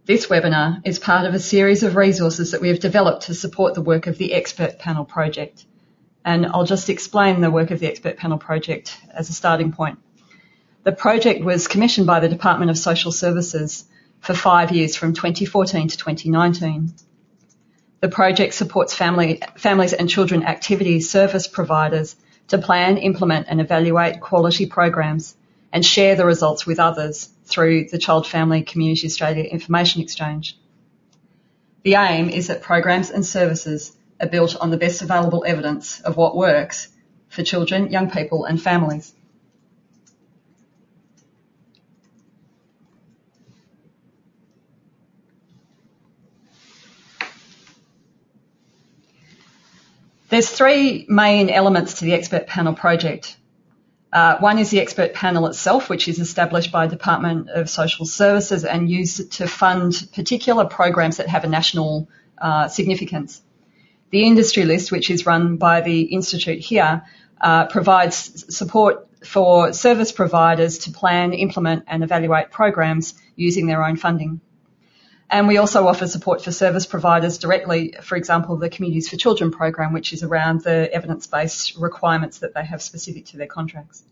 This webinar is part of a series of resources that we have developed to support the work of the Expert Panel Project. And I'll just explain the work of the Expert Panel Project as a starting point. The project was commissioned by the Department of Social Services for 5 years from 2014 to 2019. The project supports families and children activity service providers to plan, implement and evaluate quality programs and share the results with others through the Child Family Community Australia Information Exchange. The aim is that programs and services are built on the best available evidence of what works for children, young people and families. There's three main elements to the Expert Panel project. One is the Expert Panel itself, which is established by Department of Social Services and used to fund particular programs that have a national significance. The industry list, which is run by the Institute here, provides support for service providers to plan, implement and evaluate programs using their own funding. And we also offer support for service providers directly, for example, the Communities for Children program, which is around the evidence-based requirements that they have specific to their contracts.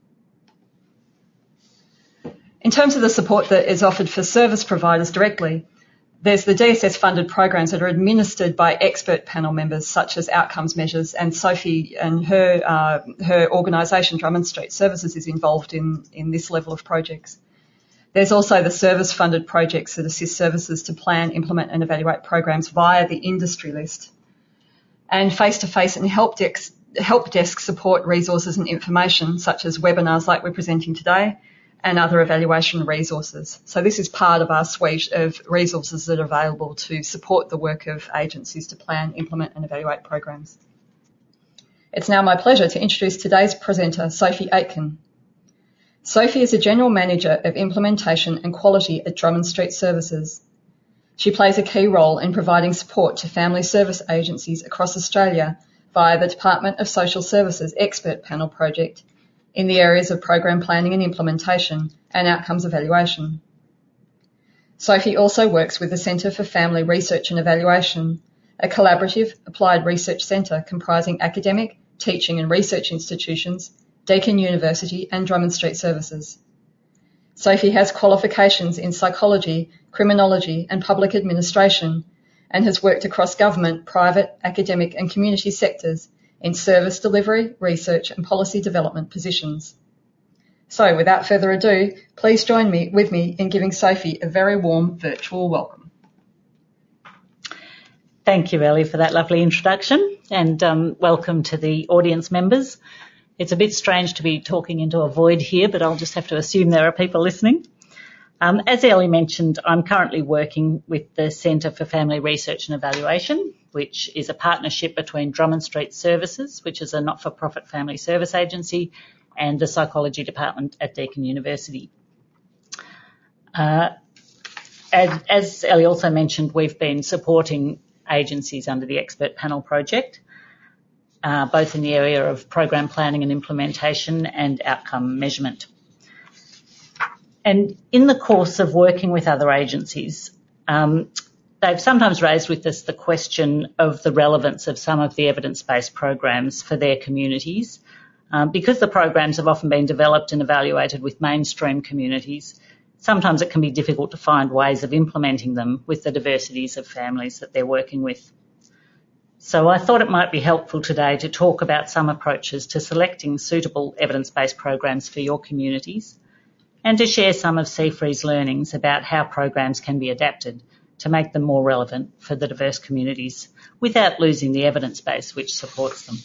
In terms of the support that is offered for service providers directly, there's the DSS-funded programs that are administered by expert panel members such as outcomes measures, and Sophie and her organisation, Drummond Street Services, is involved in this level of projects. There's also the service-funded projects that assist services to plan, implement and evaluate programs via the industry list. And face-to-face and help desk support resources and information such as webinars like we're presenting today and other evaluation resources. So this is part of our suite of resources that are available to support the work of agencies to plan, implement and evaluate programs. It's now my pleasure to introduce today's presenter, Sophie Aitken. Sophie is a General Manager of Implementation and Quality at Drummond Street Services. She plays a key role in providing support to family service agencies across Australia via the Department of Social Services Expert Panel project in the areas of program planning and implementation and outcomes evaluation. Sophie also works with the Centre for Family Research and Evaluation, a collaborative applied research centre comprising academic, teaching and research institutions, Deakin University and Drummond Street Services. Sophie has qualifications in psychology, criminology and public administration and has worked across government, private, academic and community sectors in service delivery, research and policy development positions. So without further ado, please join with me in giving Sophie a very warm virtual welcome. Thank you, Ellie, for that lovely introduction and welcome to the audience members. It's a bit strange to be talking into a void here, but I'll just have to assume there are people listening. As Ellie mentioned, I'm currently working with the Centre for Family Research and Evaluation, which is a partnership between Drummond Street Services, which is a not-for-profit family service agency, and the Psychology Department at Deakin University. As Ellie also mentioned, we've been supporting agencies under the Expert Panel project, both in the area of program planning and implementation and outcome measurement. And in the course of working with other agencies, they've sometimes raised with us the question of the relevance of some of the evidence-based programs for their communities. Because the programs have often been developed and evaluated with mainstream communities, sometimes it can be difficult to find ways of implementing them with the diversities of families that they're working with. So I thought it might be helpful today to talk about some approaches to selecting suitable evidence-based programs for your communities and to share some of CFRE's learnings about how programs can be adapted to make them more relevant for the diverse communities without losing the evidence base which supports them.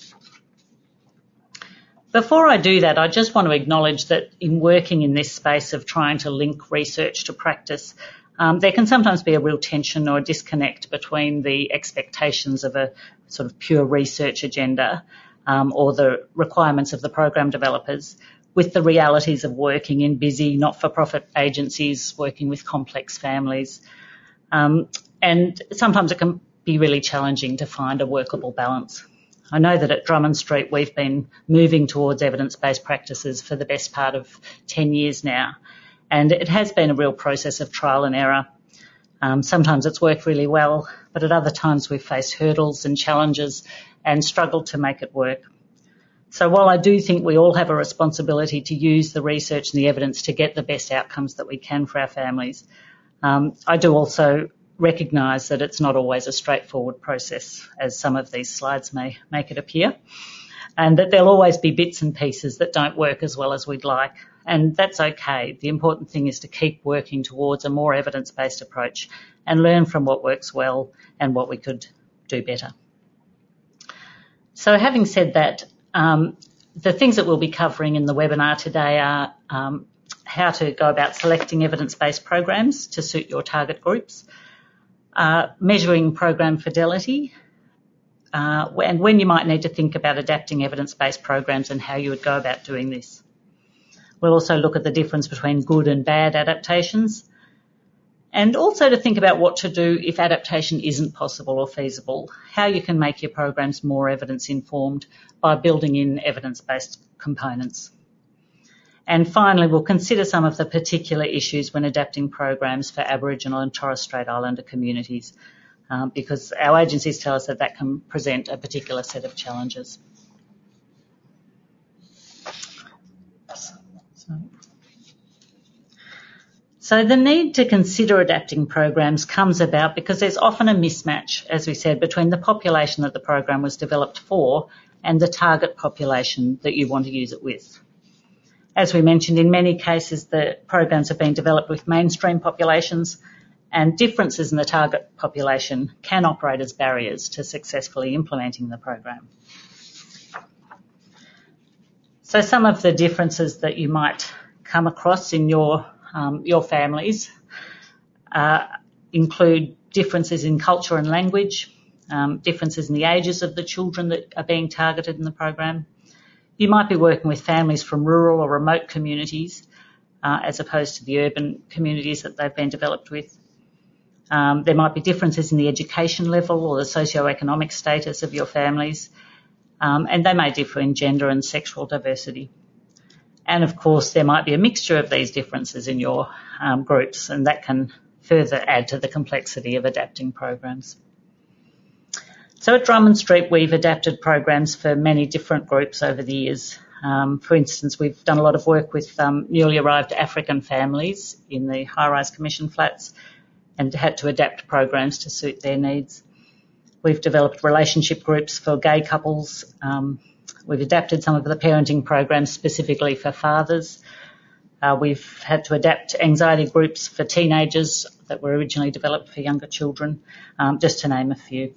Before I do that, I just want to acknowledge that in working in this space of trying to link research to practice, there can sometimes be a real tension or a disconnect between the expectations of a sort of pure research agenda or the requirements of the program developers with the realities of working in busy not-for-profit agencies, working with complex families. And sometimes it can be really challenging to find a workable balance. I know that at Drummond Street we've been moving towards evidence-based practices for the best part of 10 years now, and it has been a real process of trial and error. Sometimes it's worked really well, but at other times we've faced hurdles and challenges and struggled to make it work. So while I do think we all have a responsibility to use the research and the evidence to get the best outcomes that we can for our families, I do also recognise that it's not always a straightforward process, as some of these slides may make it appear, and that there'll always be bits and pieces that don't work as well as we'd like, and that's okay. The important thing is to keep working towards a more evidence-based approach and learn from what works well and what we could do better. So having said that, the things that we'll be covering in the webinar today are how to go about selecting evidence-based programs to suit your target groups, measuring program fidelity, and when you might need to think about adapting evidence-based programs and how you would go about doing this. We'll also look at the difference between good and bad adaptations, and also to think about what to do if adaptation isn't possible or feasible, how you can make your programs more evidence-informed by building in evidence-based components. And finally, we'll consider some of the particular issues when adapting programs for Aboriginal and Torres Strait Islander communities, because our agencies tell us that that can present a particular set of challenges. So the need to consider adapting programs comes about because there's often a mismatch, as we said, between the population that the program was developed for and the target population that you want to use it with. As we mentioned, in many cases the programs have been developed with mainstream populations, and differences in the target population can operate as barriers to successfully implementing the program. So some of the differences that you might come across in your families include differences in culture and language, differences in the ages of the children that are being targeted in the program. You might be working with families from rural or remote communities as opposed to the urban communities that they've been developed with. There might be differences in the education level or the socio-economic status of your families, and they may differ in gender and sexual diversity. And of course, there might be a mixture of these differences in your groups, and that can further add to the complexity of adapting programs. So at Drummond Street, we've adapted programs for many different groups over the years. For instance, we've done a lot of work with newly arrived African families in the high-rise commission flats and had to adapt programs to suit their needs. We've developed relationship groups for gay couples. We've adapted some of the parenting programs specifically for fathers. We've had to adapt anxiety groups for teenagers that were originally developed for younger children, just to name a few.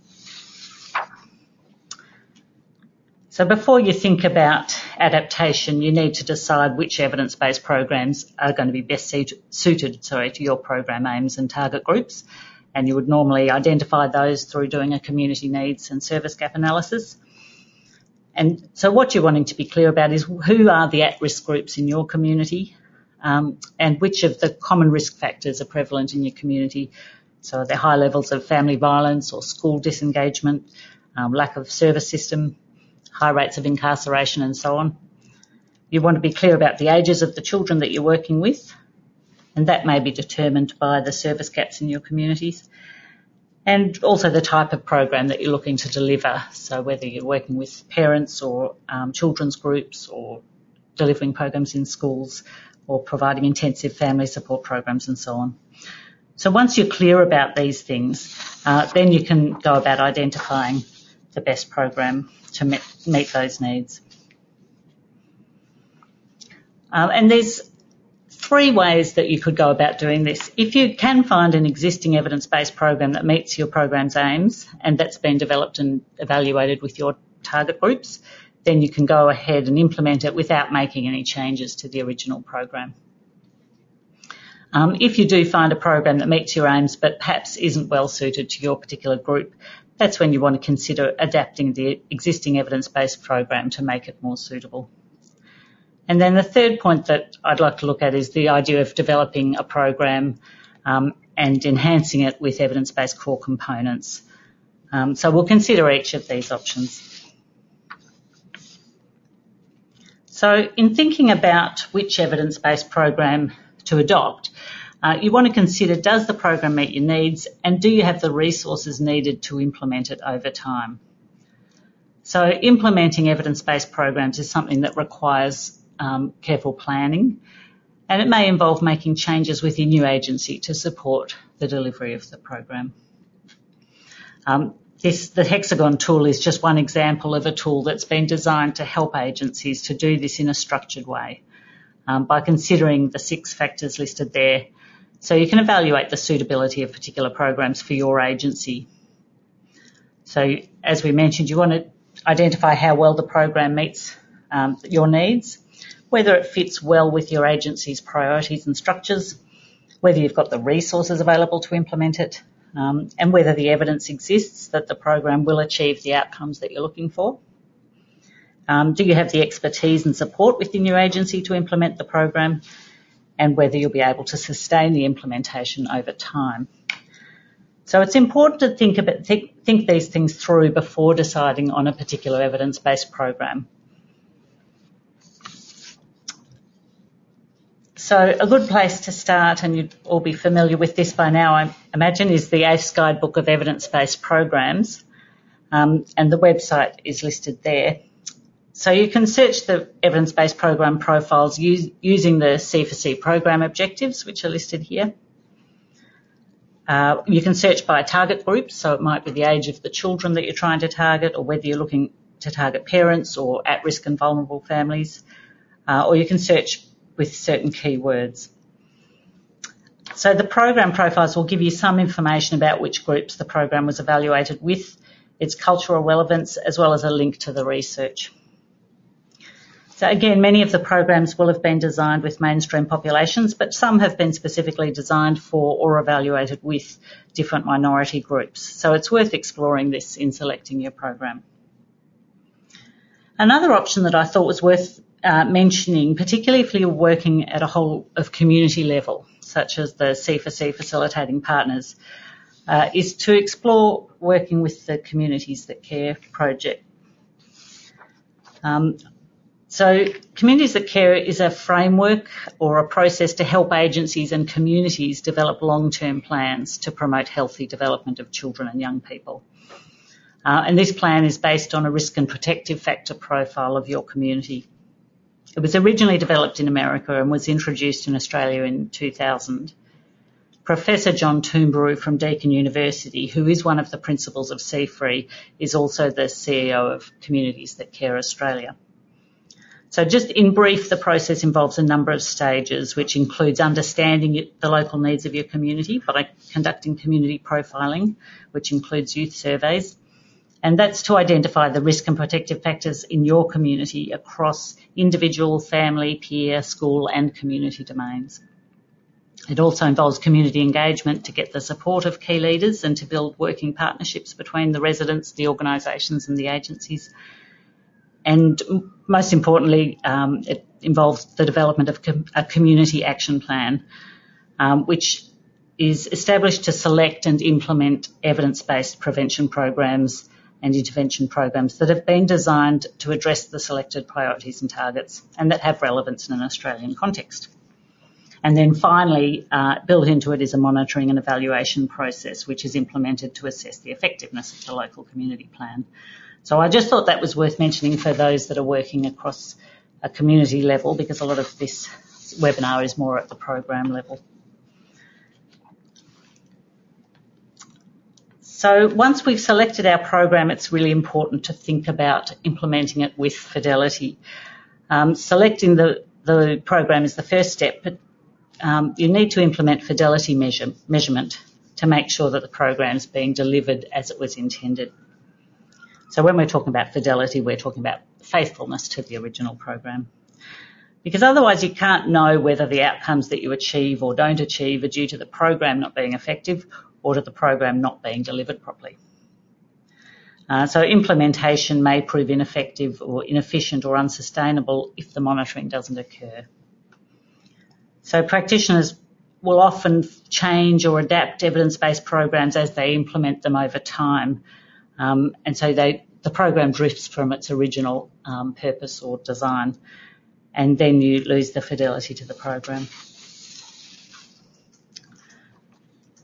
So before you think about adaptation, you need to decide which evidence-based programs are going to be best suited to your program aims and target groups, and you would normally identify those through doing a community needs and service gap analysis. And so what you're wanting to be clear about is who are the at-risk groups in your community, and which of the common risk factors are prevalent in your community. So are there high levels of family violence or school disengagement, lack of service system, high rates of incarceration and so on. You want to be clear about the ages of the children that you're working with, and that may be determined by the service gaps in your communities, and also the type of program that you're looking to deliver. So whether you're working with parents or children's groups or delivering programs in schools or providing intensive family support programs and so on. So once you're clear about these things, then you can go about identifying the best program to meet those needs. And there's three ways that you could go about doing this. If you can find an existing evidence-based program that meets your program's aims and that's been developed and evaluated with your target groups, then you can go ahead and implement it without making any changes to the original program. If you do find a program that meets your aims but perhaps isn't well suited to your particular group, that's when you want to consider adapting the existing evidence-based program to make it more suitable. And then the third point that I'd like to look at is the idea of developing a program and enhancing it with evidence-based core components. So we'll consider each of these options. So in thinking about which evidence-based program to adopt, You want to consider, does the program meet your needs, and do you have the resources needed to implement it over time? So implementing evidence-based programs is something that requires careful planning, and it may involve making changes within your agency to support the delivery of the program. The Hexagon tool is just one example of a tool that's been designed to help agencies to do this in a structured way by considering the 6 factors listed there. So you can evaluate the suitability of particular programs for your agency. So as we mentioned, you want to identify how well the program meets your needs, whether it fits well with your agency's priorities and structures, whether you've got the resources available to implement it, and whether the evidence exists that the program will achieve the outcomes that you're looking for. Do you have the expertise and support within your agency to implement the program, and whether you'll be able to sustain the implementation over time. So it's important to think these things through before deciding on a particular evidence-based program. So a good place to start, and you'd all be familiar with this by now, I imagine, is the AIF's Guidebook of Evidence-Based Programs, and the website is listed there. So you can search the evidence-based program profiles using the C4C program objectives, which are listed here. You can search by target groups, so it might be the age of the children that you're trying to target, or whether you're looking to target parents or at-risk and vulnerable families, or you can search with certain keywords. So the program profiles will give you some information about which groups the program was evaluated with, its cultural relevance, as well as a link to the research. So again, many of the programs will have been designed with mainstream populations, but some have been specifically designed for or evaluated with different minority groups. So it's worth exploring this in selecting your program. Another option that I thought was worth mentioning, particularly if you're working at a whole of community level, such as the C4C facilitating partners, is to explore working with the Communities That Care project. So Communities That Care is a framework or a process to help agencies and communities develop long-term plans to promote healthy development of children and young people. And this plan is based on a risk and protective factor profile of your community. It was originally developed in America and was introduced in Australia in 2000. Professor John Toombaroo from Deakin University, who is one of the principals of CFRE, is also the CEO of Communities That Care Australia. So just in brief, the process involves a number of stages, which includes understanding the local needs of your community by conducting community profiling, which includes youth surveys. And that's to identify the risk and protective factors in your community across individual, family, peer, school and community domains. It also involves community engagement to get the support of key leaders and to build working partnerships between the residents, the organisations and the agencies. And most importantly, it involves the development of a community action plan, which is established to select and implement evidence-based prevention programs and intervention programs that have been designed to address the selected priorities and targets and that have relevance in an Australian context. And then finally, built into it is a monitoring and evaluation process, which is implemented to assess the effectiveness of the local community plan. So I just thought that was worth mentioning for those that are working across a community level, because a lot of this webinar is more at the program level. So once we've selected our program, it's really important to think about implementing it with fidelity. Selecting the program is the first step, but you need to implement fidelity measurement to make sure that the program is being delivered as it was intended. So when we're talking about fidelity, we're talking about faithfulness to the original program. Because otherwise you can't know whether the outcomes that you achieve or don't achieve are due to the program not being effective or to the program not being delivered properly. So implementation may prove ineffective or inefficient or unsustainable if the monitoring doesn't occur. So practitioners will often change or adapt evidence-based programs as they implement them over time. And so the program drifts from its original purpose or design, and then you lose the fidelity to the program.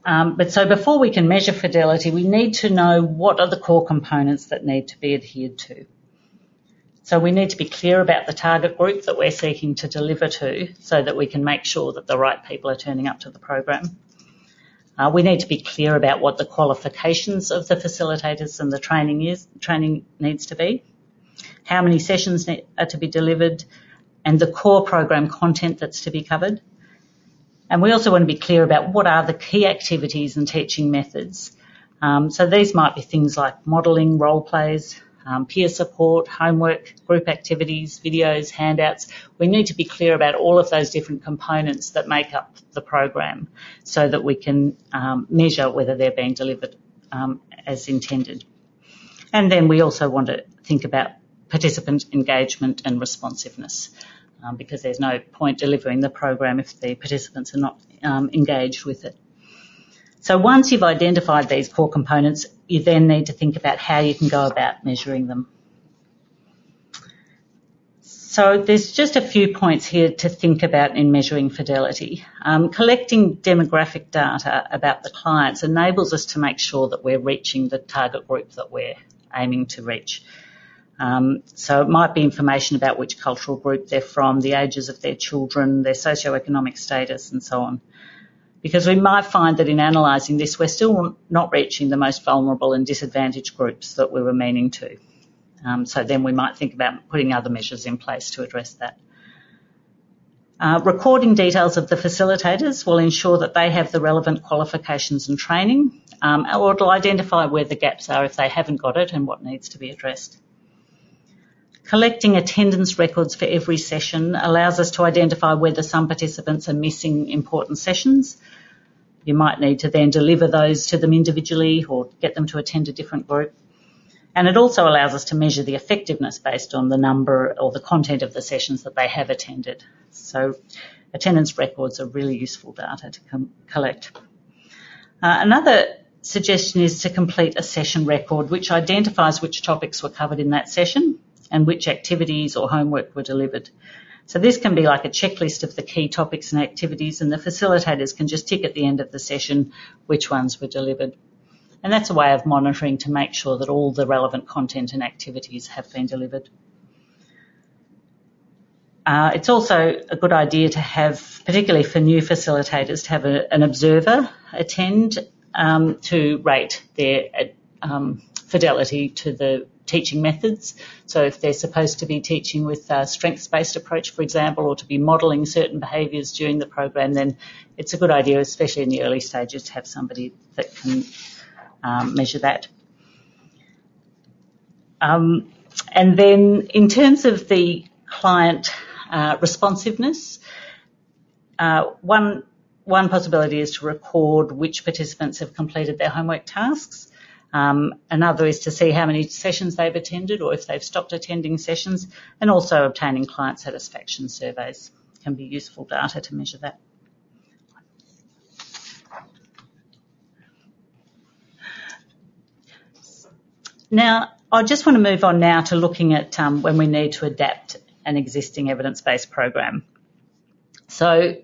But so before we can measure fidelity, we need to know what are the core components that need to be adhered to. So we need to be clear about the target group that we're seeking to deliver to so that we can make sure that the right people are turning up to the program. We need to be clear about what the qualifications of the facilitators and the training needs to be, how many sessions are to be delivered, and the core program content that's to be covered. And we also want to be clear about what are the key activities and teaching methods. So these might be things like modelling, role plays, peer support, homework, group activities, videos, handouts. We need to be clear about all of those different components that make up the program so that we can measure whether they're being delivered as intended. And then we also want to think about participant engagement and responsiveness because there's no point delivering the program if the participants are not engaged with it. So once you've identified these core components, you then need to think about how you can go about measuring them. So there's just a few points here to think about in measuring fidelity. Collecting demographic data about the clients enables us to make sure that we're reaching the target group that we're aiming to reach. So it might be information about which cultural group they're from, the ages of their children, their socioeconomic status and so on. Because we might find that in analysing this, we're still not reaching the most vulnerable and disadvantaged groups that we were meaning to. So then we might think about putting other measures in place to address that. Recording details of the facilitators will ensure that they have the relevant qualifications and training, or it'll identify where the gaps are if they haven't got it and what needs to be addressed. Collecting attendance records for every session allows us to identify whether some participants are missing important sessions. You might need to then deliver those to them individually or get them to attend a different group. And it also allows us to measure the effectiveness based on the number or the content of the sessions that they have attended. So attendance records are really useful data to collect. Another suggestion is to complete a session record which identifies which topics were covered in that session and which activities or homework were delivered. So this can be like a checklist of the key topics and activities, and the facilitators can just tick at the end of the session which ones were delivered. And that's a way of monitoring to make sure that all the relevant content and activities have been delivered. It's also a good idea to have, particularly for new facilitators, to have an observer attend to rate their fidelity to the teaching methods. So if they're supposed to be teaching with a strengths-based approach, for example, or to be modelling certain behaviours during the program, then it's a good idea, especially in the early stages, to have somebody that can measure that. And then in terms of the client responsiveness, one possibility is to record which participants have completed their homework tasks. Another is to see how many sessions they've attended or if they've stopped attending sessions, and also obtaining client satisfaction surveys can be useful data to measure that. Now, I just want to move on now to looking at when we need to adapt an existing evidence-based program. So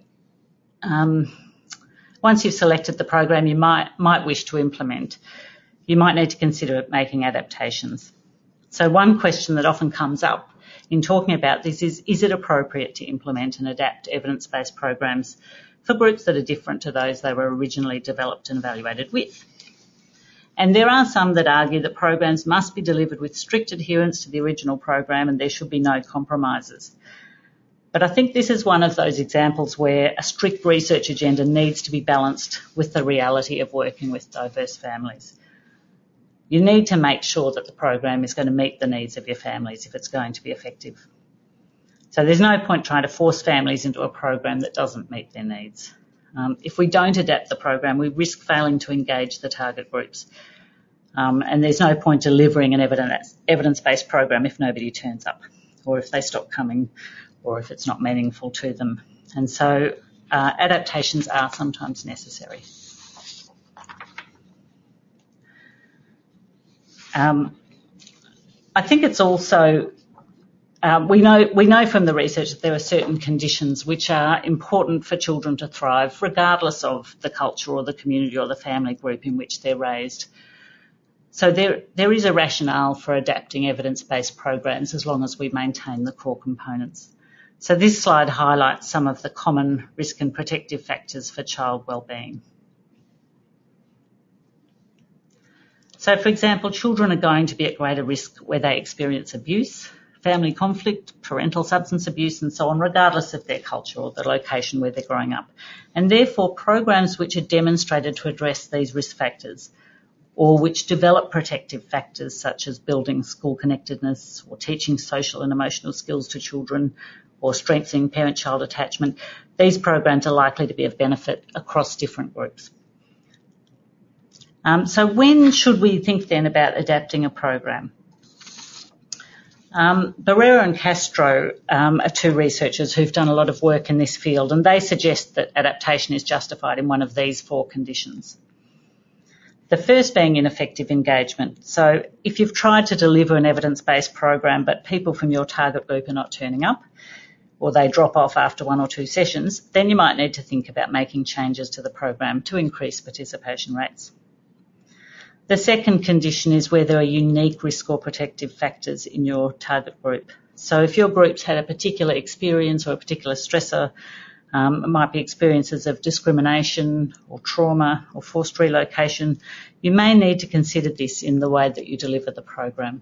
once you've selected the program you might wish to implement, you might need to consider making adaptations. So one question that often comes up in talking about this is it appropriate to implement and adapt evidence-based programs for groups that are different to those they were originally developed and evaluated with? And there are some that argue that programs must be delivered with strict adherence to the original program and there should be no compromises. But I think this is one of those examples where a strict research agenda needs to be balanced with the reality of working with diverse families. You need to make sure that the program is going to meet the needs of your families if it's going to be effective. So there's no point trying to force families into a program that doesn't meet their needs. If we don't adapt the program, we risk failing to engage the target groups. And there's no point delivering an evidence-based program if nobody turns up, or if they stop coming, or if it's not meaningful to them. And so adaptations are sometimes necessary. I think it's also we know from the research that there are certain conditions which are important for children to thrive, regardless of the culture or the community or the family group in which they're raised. So there is a rationale for adapting evidence-based programs as long as we maintain the core components. So this slide highlights some of the common risk and protective factors for child wellbeing. So, for example, children are going to be at greater risk where they experience abuse, family conflict, parental substance abuse and so on, regardless of their culture or the location where they're growing up. And therefore, programs which are demonstrated to address these risk factors or which develop protective factors such as building school connectedness or teaching social and emotional skills to children or strengthening parent-child attachment, these programs are likely to be of benefit across different groups. So when should we think then about adapting a program? Barrera and Castro are two researchers who've done a lot of work in this field, and they suggest that adaptation is justified in one of these four conditions. The first being ineffective engagement. So if you've tried to deliver an evidence-based program but people from your target group are not turning up, or they drop off after 1 or 2 sessions, then you might need to think about making changes to the program to increase participation rates. The second condition is where there are unique risk or protective factors in your target group. So if your group's had a particular experience or a particular stressor, it might be experiences of discrimination or trauma or forced relocation, you may need to consider this in the way that you deliver the program.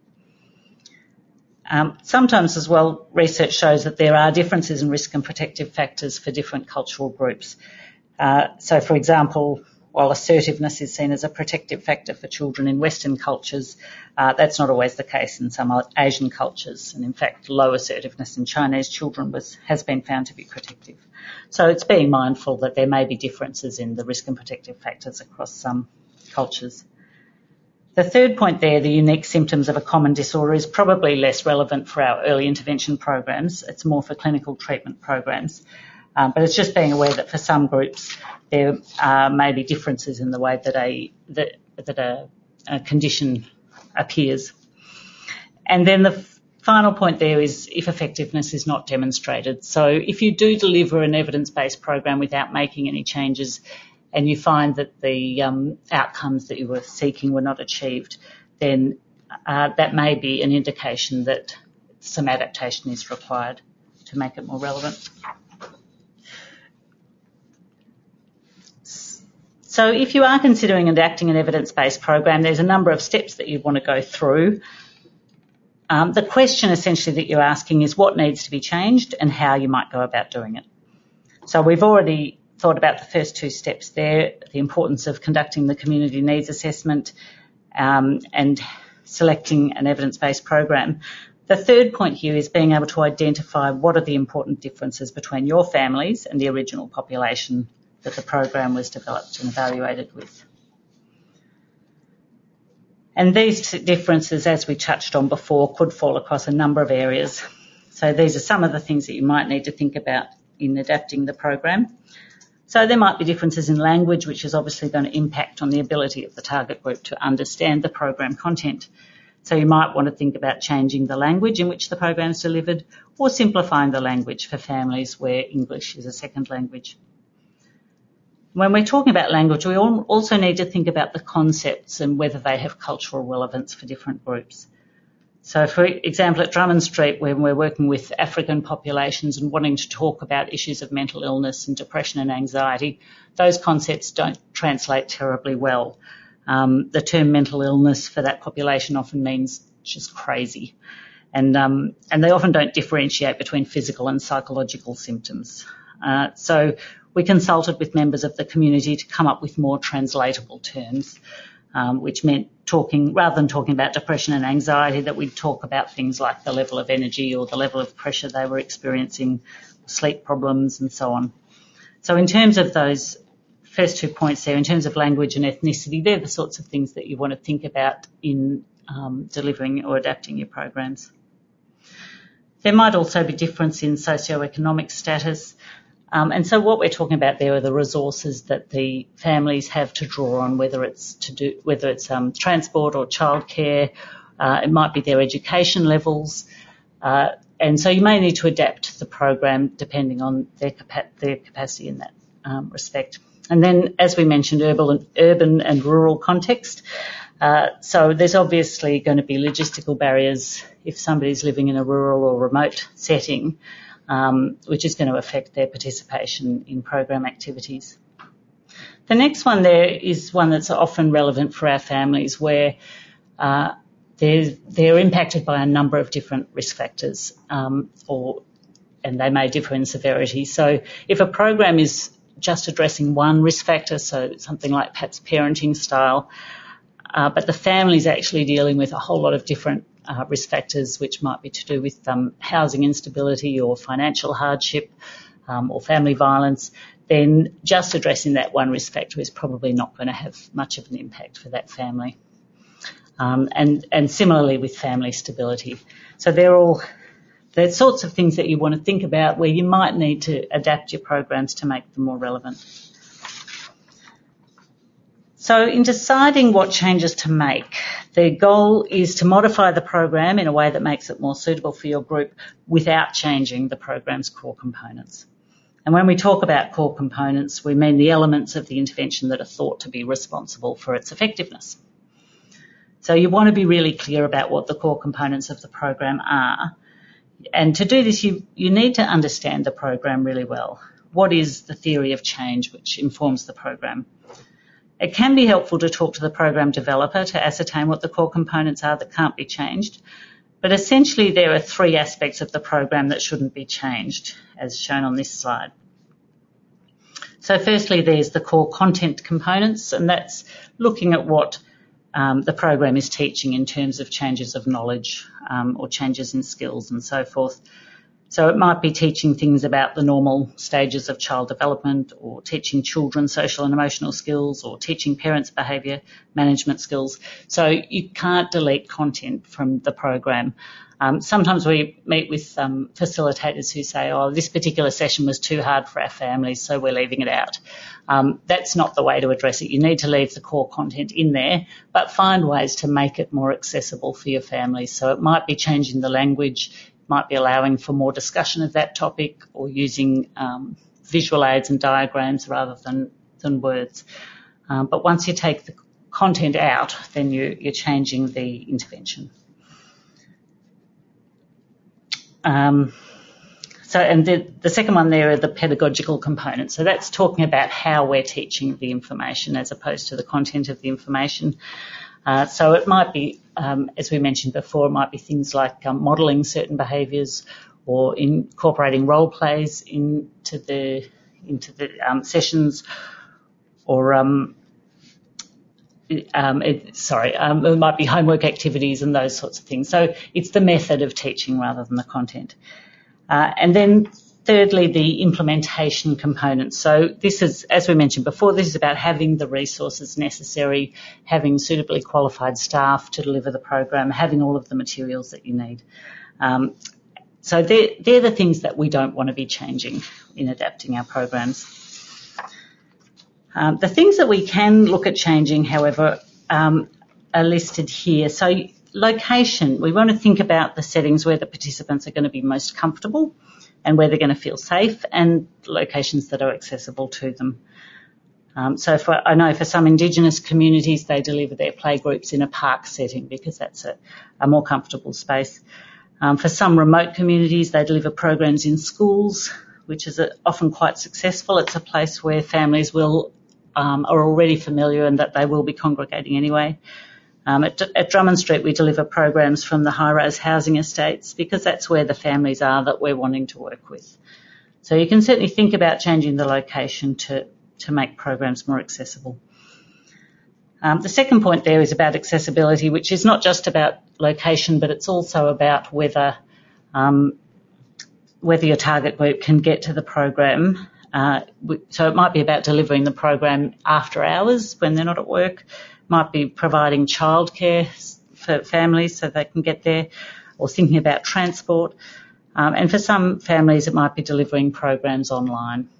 Sometimes as well, research shows that there are differences in risk and protective factors for different cultural groups. So for example, while assertiveness is seen as a protective factor for children in Western cultures, that's not always the case in some Asian cultures. And in fact, low assertiveness in Chinese children has been found to be protective. So it's being mindful that there may be differences in the risk and protective factors across some cultures. The third point there, the unique symptoms of a common disorder, is probably less relevant for our early intervention programs. It's more for clinical treatment programs. But it's just being aware that for some groups there may be differences in the way that a condition appears. And then the final point there is if effectiveness is not demonstrated. So if you do deliver an evidence-based program without making any changes and you find that the outcomes that you were seeking were not achieved, then that may be an indication that some adaptation is required to make it more relevant. So if you are considering adapting an evidence-based program, there's a number of steps that you want to go through. The question essentially that you're asking is what needs to be changed and how you might go about doing it. So we've already thought about the first 2 steps there, the importance of conducting the community needs assessment and selecting an evidence-based program. The third point here is being able to identify what are the important differences between your families and the original population that the program was developed and evaluated with. And these differences, as we touched on before, could fall across a number of areas. So these are some of the things that you might need to think about in adapting the program. So there might be differences in language, which is obviously going to impact on the ability of the target group to understand the program content. So you might want to think about changing the language in which the program is delivered or simplifying the language for families where English is a second language. When we're talking about language, we also need to think about the concepts and whether they have cultural relevance for different groups. So, for example, at Drummond Street, when we're working with African populations and wanting to talk about issues of mental illness and depression and anxiety, those concepts don't translate terribly well. The term mental illness for that population often means just crazy. And they often don't differentiate between physical and psychological symptoms. So we consulted with members of the community to come up with more translatable terms, which meant rather than talking about depression and anxiety, that we'd talk about things like the level of energy or the level of pressure they were experiencing, sleep problems and so on. So in terms of those first 2 points there, in terms of language and ethnicity, they're the sorts of things that you want to think about in delivering or adapting your programs. There might also be difference in socioeconomic status. And so what we're talking about there are the resources that the families have to draw on, whether it's transport or childcare. It might be their education levels. And so you may need to adapt the program depending on their capacity in that respect. And then, as we mentioned, urban and rural context. So there's obviously going to be logistical barriers if somebody's living in a rural or remote setting, which is going to affect their participation in program activities. The next one there is one that's often relevant for our families, where they're impacted by a number of different risk factors, and they may differ in severity. So if a program is just addressing one risk factor, so something like perhaps parenting style, but the family's actually dealing with a whole lot of different risk factors, which might be to do with housing instability or financial hardship or family violence, then just addressing that one risk factor is probably not going to have much of an impact for that family. And similarly with family stability. So they're sorts of things that you want to think about where you might need to adapt your programs to make them more relevant. So in deciding what changes to make, the goal is to modify the program in a way that makes it more suitable for your group without changing the program's core components. And when we talk about core components, we mean the elements of the intervention that are thought to be responsible for its effectiveness. So you want to be really clear about what the core components of the program are. And to do this, you need to understand the program really well. What is the theory of change which informs the program? It can be helpful to talk to the program developer to ascertain what the core components are that can't be changed. But essentially, there are three aspects of the program that shouldn't be changed, as shown on this slide. So firstly, there's the core content components, and that's looking at what the program is teaching in terms of changes of knowledge or changes in skills and so forth. So it might be teaching things about the normal stages of child development, or teaching children social and emotional skills, or teaching parents behaviour management skills. So you can't delete content from the program. Sometimes we meet with facilitators who say, oh, this particular session was too hard for our families, so we're leaving it out. That's not the way to address it. You need to leave the core content in there, but find ways to make it more accessible for your families. So it might be changing the language, might be allowing for more discussion of that topic, or using visual aids and diagrams rather than words. But once you take the content out, then you're changing the intervention. And the second one there are the pedagogical components. So that's talking about how we're teaching the information as opposed to the content of the information. So it might be, as we mentioned before, it might be things like modelling certain behaviours, or incorporating role plays into the sessions, or it might be homework activities and those sorts of things. So it's the method of teaching rather than the content. And then thirdly, the implementation component. So this is, as we mentioned before, this is about having the resources necessary, having suitably qualified staff to deliver the program, having all of the materials that you need. So they're the things that we don't want to be changing in adapting our programs. The things that we can look at changing, however, are listed here. So location, we want to think about the settings where the participants are going to be most comfortable and where they're going to feel safe, and locations that are accessible to them. So I know for some Indigenous communities, they deliver their playgroups in a park setting because that's a more comfortable space. For some remote communities, they deliver programs in schools, which is often quite successful. It's a place where families are already familiar and that they will be congregating anyway. At Drummond Street, we deliver programs from the high-rise housing estates because that's where the families are that we're wanting to work with. So you can certainly think about changing the location to make programs more accessible. The second point there is about accessibility, which is not just about location, but it's also about whether your target group can get to the program. So it might be about delivering the program after hours when they're not at work. Might be providing childcare for families so they can get there, or thinking about transport. And for some families, it might be delivering programs online.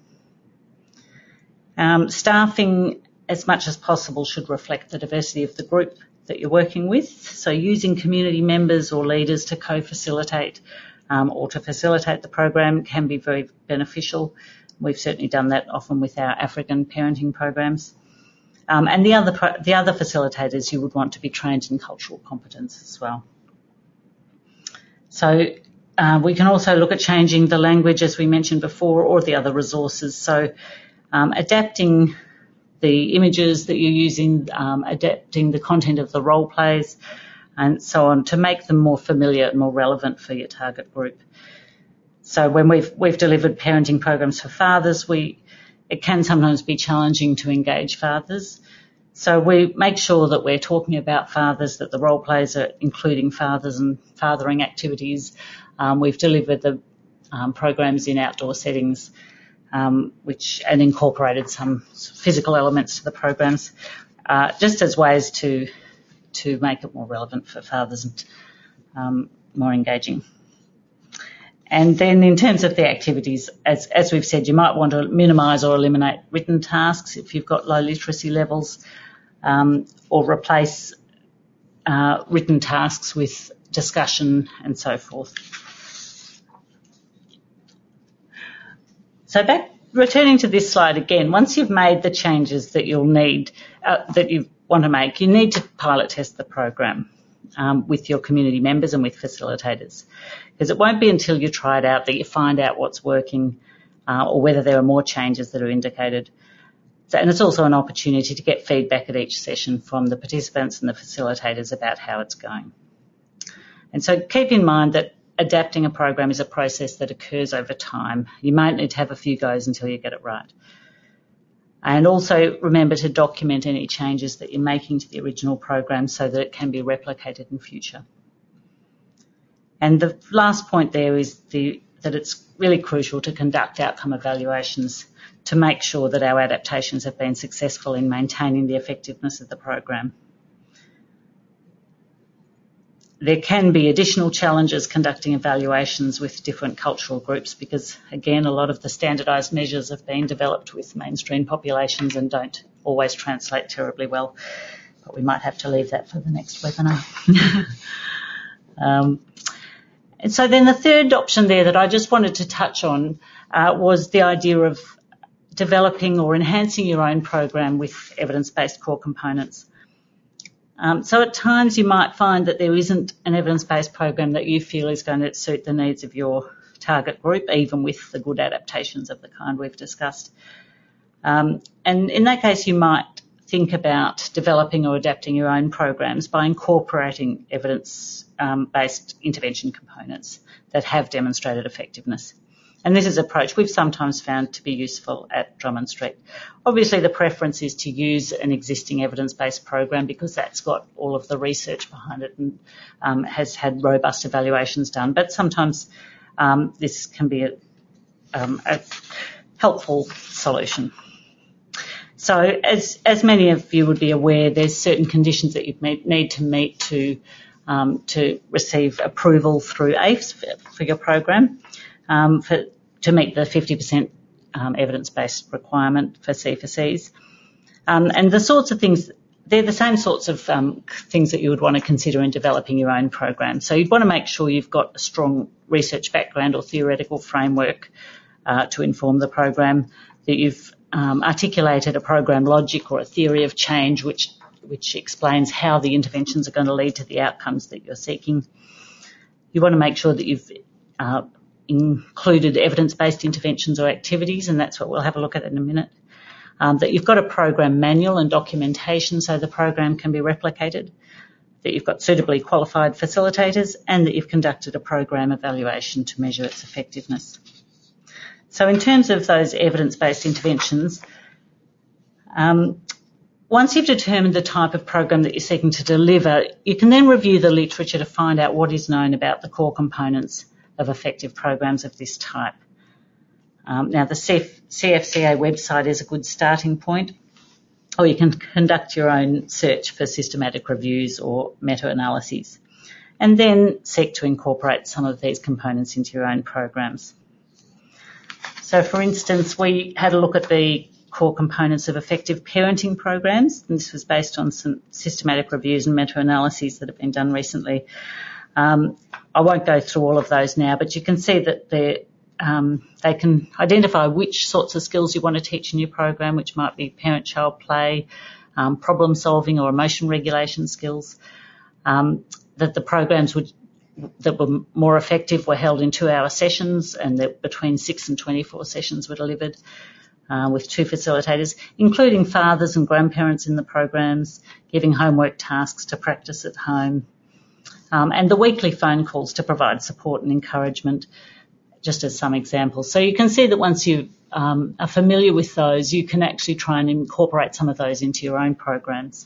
Staffing, as much as possible, should reflect the diversity of the group that you're working with. So using community members or leaders to co-facilitate or to facilitate the program can be very beneficial. We've certainly done that often with our African parenting programs. And the other facilitators you would want to be trained in cultural competence as well. So we can also look at changing the language, as we mentioned before, or the other resources. So adapting the images that you're using, adapting the content of the role plays, and so on, to make them more familiar and more relevant for your target group. So when we've delivered parenting programs for fathers, it can sometimes be challenging to engage fathers. So we make sure that we're talking about fathers, that the role plays are including fathers and fathering activities. We've delivered the programs in outdoor settings, and incorporated some physical elements to the programs, just as ways to make it more relevant for fathers and more engaging. And then in terms of the activities, as we've said, you might want to minimise or eliminate written tasks if you've got low literacy levels, or replace written tasks with discussion and so forth. So returning to this slide again, once you've made the changes that you'll need, that you want to make, you need to pilot test the program with your community members and with facilitators, because it won't be until you try it out that you find out what's working or whether there are more changes that are indicated. And it's also an opportunity to get feedback at each session from the participants and the facilitators about how it's going. And so keep in mind that adapting a program is a process that occurs over time. You might need to have a few goes until you get it right. And also remember to document any changes that you're making to the original program so that it can be replicated in future. And the last point there is that it's really crucial to conduct outcome evaluations to make sure that our adaptations have been successful in maintaining the effectiveness of the program. There can be additional challenges conducting evaluations with different cultural groups because, again, a lot of the standardised measures have been developed with mainstream populations and don't always translate terribly well, but we might have to leave that for the next webinar. And so then the third option there that I just wanted to touch on was the idea of developing or enhancing your own program with evidence-based core components. So at times you might find that there isn't an evidence-based program that you feel is going to suit the needs of your target group, even with the good adaptations of the kind we've discussed. And in that case, you might think about developing or adapting your own programs by incorporating evidence-based intervention components that have demonstrated effectiveness. And this is an approach we've sometimes found to be useful at Drummond Street. Obviously, the preference is to use an existing evidence-based program because that's got all of the research behind it and has had robust evaluations done. But sometimes this can be a helpful solution. So as many of you would be aware, there's certain conditions that you need to meet to receive approval through AIFS for your program. To meet the 50% evidence-based requirement for C4Cs. And the sorts of things, they're the same sorts of things that you would want to consider in developing your own program. So you'd want to make sure you've got a strong research background or theoretical framework to inform the program, that you've articulated a program logic or a theory of change which explains how the interventions are going to lead to the outcomes that you're seeking. You want to make sure that you've included evidence-based interventions or activities, and that's what we'll have a look at in a minute. That you've got a program manual and documentation so the program can be replicated, that you've got suitably qualified facilitators, and that you've conducted a program evaluation to measure its effectiveness. So in terms of those evidence-based interventions, once you've determined the type of program that you're seeking to deliver, you can then review the literature to find out what is known about the core components of effective programs of this type. Now, the CFCA website is a good starting point, or you can conduct your own search for systematic reviews or meta-analyses, and then seek to incorporate some of these components into your own programs. So, for instance, we had a look at the core components of effective parenting programs, and this was based on some systematic reviews and meta-analyses that have been done recently. I won't go through all of those now, but you can see that they can identify which sorts of skills you want to teach in your program, which might be parent-child play, problem solving or emotion regulation skills, that the programs that were more effective were held in 2-hour sessions, and that between 6 and 24 sessions were delivered with 2 facilitators, including fathers and grandparents in the programs, giving homework tasks to practice at home, and the weekly phone calls to provide support and encouragement, just as some examples. So you can see that once you are familiar with those, you can actually try and incorporate some of those into your own programs.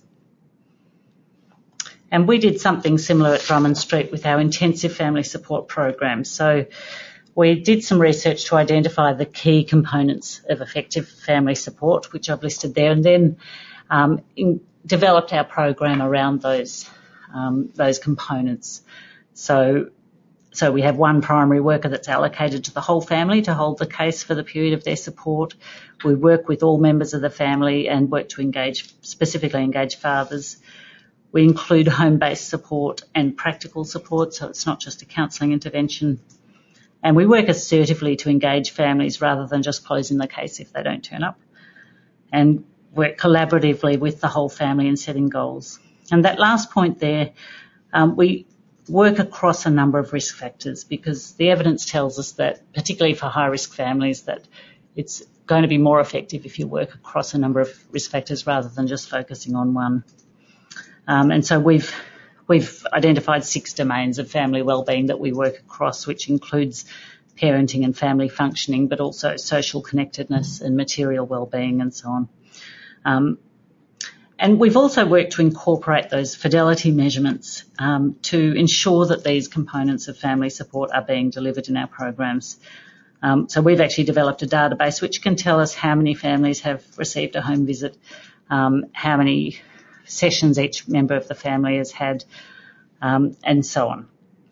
And we did something similar at Drummond Street with our intensive family support program. So we did some research to identify the key components of effective family support, which I've listed there, and then developed our program around those components. So we have one primary worker that's allocated to the whole family to hold the case for the period of their support. We work with all members of the family and work to specifically engage fathers. We include home-based support and practical support, so it's not just a counselling intervention. And we work assertively to engage families rather than just closing the case if they don't turn up. And work collaboratively with the whole family in setting goals. And that last point there, we work across a number of risk factors, because the evidence tells us that, particularly for high-risk families, that it's going to be more effective if you work across a number of risk factors rather than just focusing on one. And so we've identified 6 domains of family wellbeing that we work across, which includes parenting and family functioning, but also social connectedness and material wellbeing and so on. And we've also worked to incorporate those fidelity measurements to ensure that these components of family support are being delivered in our programs. So we've actually developed a database which can tell us how many families have received a home visit, how many sessions each member of the family has had, and so on.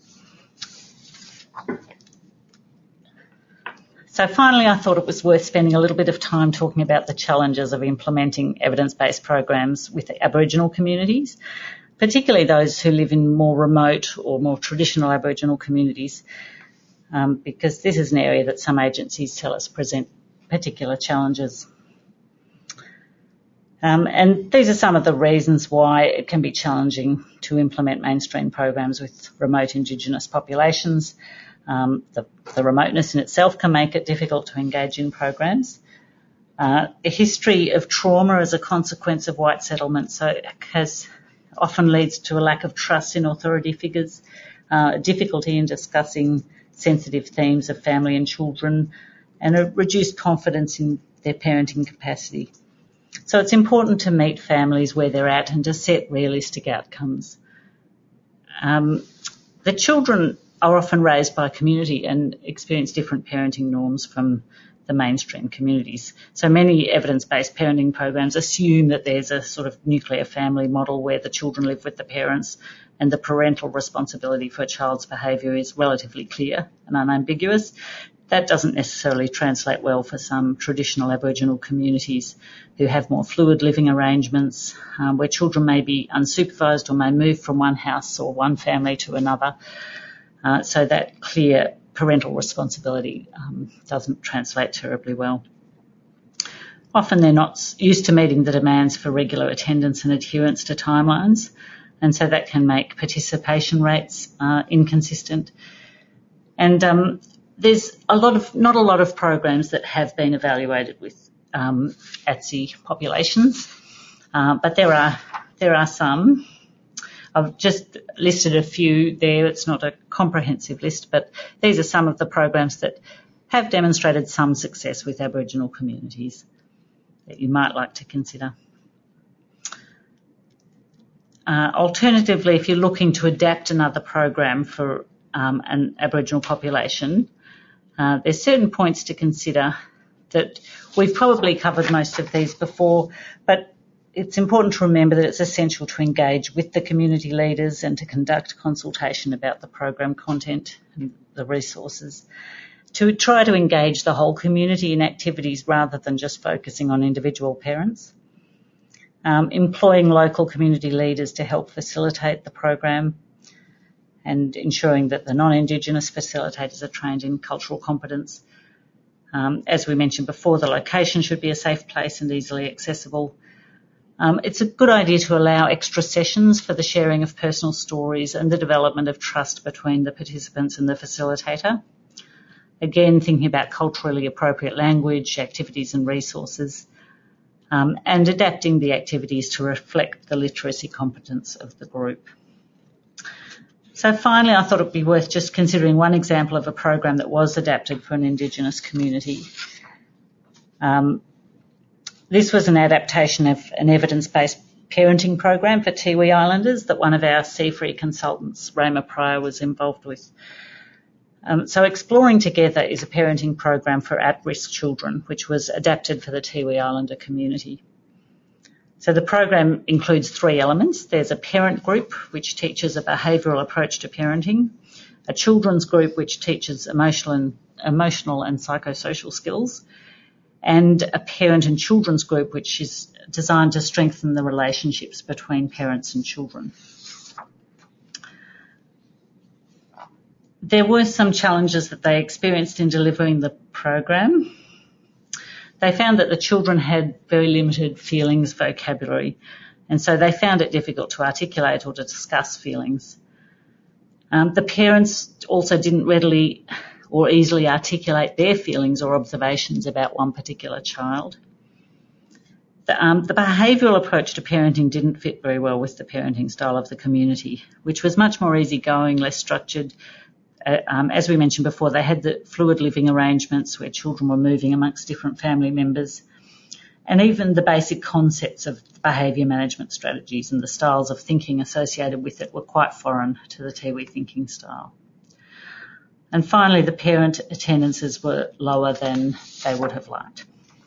So finally, I thought it was worth spending a little bit of time talking about the challenges of implementing evidence-based programs with Aboriginal communities, particularly those who live in more remote or more traditional Aboriginal communities, because this is an area that some agencies tell us present particular challenges. And these are some of the reasons why it can be challenging to implement mainstream programs with remote Indigenous populations. The remoteness in itself can make it difficult to engage in programs. A history of trauma as a consequence of white settlement often leads to a lack of trust in authority figures, difficulty in discussing sensitive themes of family and children, and a reduced confidence in their parenting capacity. So it's important to meet families where they're at and to set realistic outcomes. The children are often raised by community and experience different parenting norms from the mainstream communities. So many evidence-based parenting programs assume that there's a sort of nuclear family model where the children live with the parents and the parental responsibility for a child's behaviour is relatively clear and unambiguous. That doesn't necessarily translate well for some traditional Aboriginal communities who have more fluid living arrangements, where children may be unsupervised or may move from one house or one family to another. So that clear parental responsibility doesn't translate terribly well. Often they're not used to meeting the demands for regular attendance and adherence to timelines, and so that can make participation rates inconsistent. And there's not a lot of programs that have been evaluated with ATSI populations, but there are some. I've just listed a few there. It's not a comprehensive list, but these are some of the programs that have demonstrated some success with Aboriginal communities that you might like to consider. Alternatively, if you're looking to adapt another program for an Aboriginal population, there's certain points to consider that we've probably covered most of these before, but it's important to remember that it's essential to engage with the community leaders and to conduct consultation about the program content and the resources, to try to engage the whole community in activities rather than just focusing on individual parents, employing local community leaders to help facilitate the program, and ensuring that the non-Indigenous facilitators are trained in cultural competence. As we mentioned before, the location should be a safe place and easily accessible. It's a good idea to allow extra sessions for the sharing of personal stories and the development of trust between the participants and the facilitator. Again, thinking about culturally appropriate language, activities and resources, and adapting the activities to reflect the literacy competence of the group. So finally, I thought it would be worth just considering one example of a program that was adapted for an Indigenous community. This was an adaptation of an evidence-based parenting program for Tiwi Islanders that one of our Sea-Free consultants, Roma Pryor, was involved with. So Exploring Together is a parenting program for at-risk children, which was adapted for the Tiwi Islander community. So the program includes 3 elements. There's a parent group, which teaches a behavioural approach to parenting, a children's group, which teaches emotional and psychosocial skills, and a parent and children's group, which is designed to strengthen the relationships between parents and children. There were some challenges that they experienced in delivering the program. They found that the children had very limited feelings vocabulary, and so they found it difficult to articulate or to discuss feelings. The parents also didn't readily or easily articulate their feelings or observations about one particular child. The behavioural approach to parenting didn't fit very well with the parenting style of the community, which was much more easygoing, less structured. As we mentioned before, they had the fluid living arrangements where children were moving amongst different family members, and even the basic concepts of behaviour management strategies and the styles of thinking associated with it were quite foreign to the Tiwi thinking style. And finally, the parent attendances were lower than they would have liked.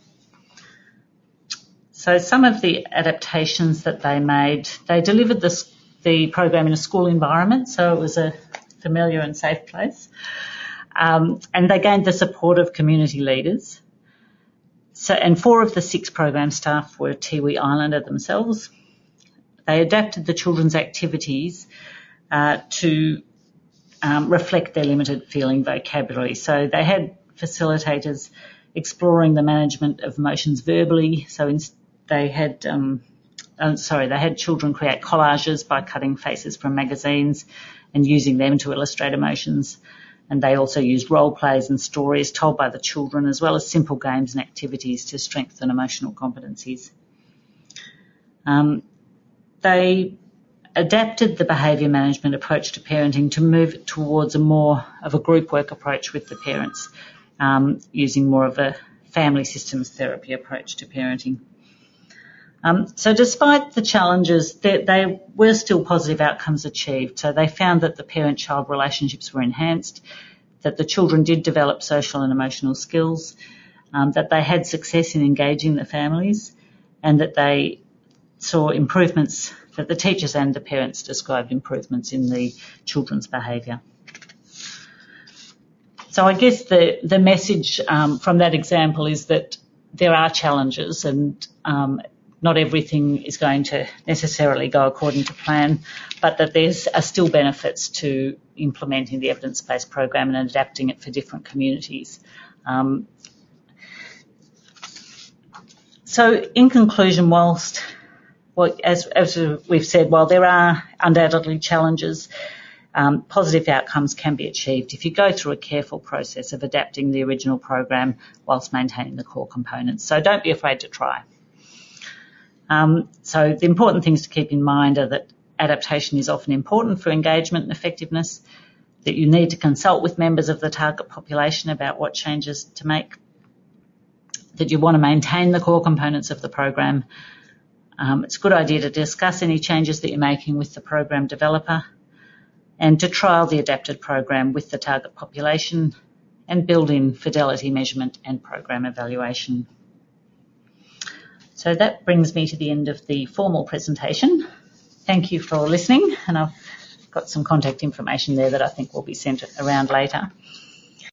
So some of the adaptations that they made, they delivered the program in a school environment, so it was a familiar and safe place. And they gained the support of community leaders. And 4 of the 6 program staff were Tiwi Islander themselves. They adapted the children's activities to reflect their limited feeling vocabulary. So they had facilitators exploring the management of emotions verbally. So they had children create collages by cutting faces from magazines and using them to illustrate emotions. And they also used role plays and stories told by the children, as well as simple games and activities to strengthen emotional competencies. They adapted the behaviour management approach to parenting to move towards a more of a group work approach with the parents, using more of a family systems therapy approach to parenting. So despite the challenges, there were still positive outcomes achieved. So they found that the parent-child relationships were enhanced, that the children did develop social and emotional skills, that they had success in engaging the families, and that they saw improvements, that the teachers and the parents described improvements in the children's behaviour. So I guess the message from that example is that there are challenges, and not everything is going to necessarily go according to plan, but that there are still benefits to implementing the evidence-based program and adapting it for different communities. So in conclusion, as we've said, while there are undoubtedly challenges, positive outcomes can be achieved if you go through a careful process of adapting the original program whilst maintaining the core components. So don't be afraid to try. So the important things to keep in mind are that adaptation is often important for engagement and effectiveness, that you need to consult with members of the target population about what changes to make, that you want to maintain the core components of the program. It's a good idea to discuss any changes that you're making with the program developer, and to trial the adapted program with the target population and build in fidelity measurement and program evaluation. So that brings me to the end of the formal presentation. Thank you for listening, and I've got some contact information there that I think will be sent around later.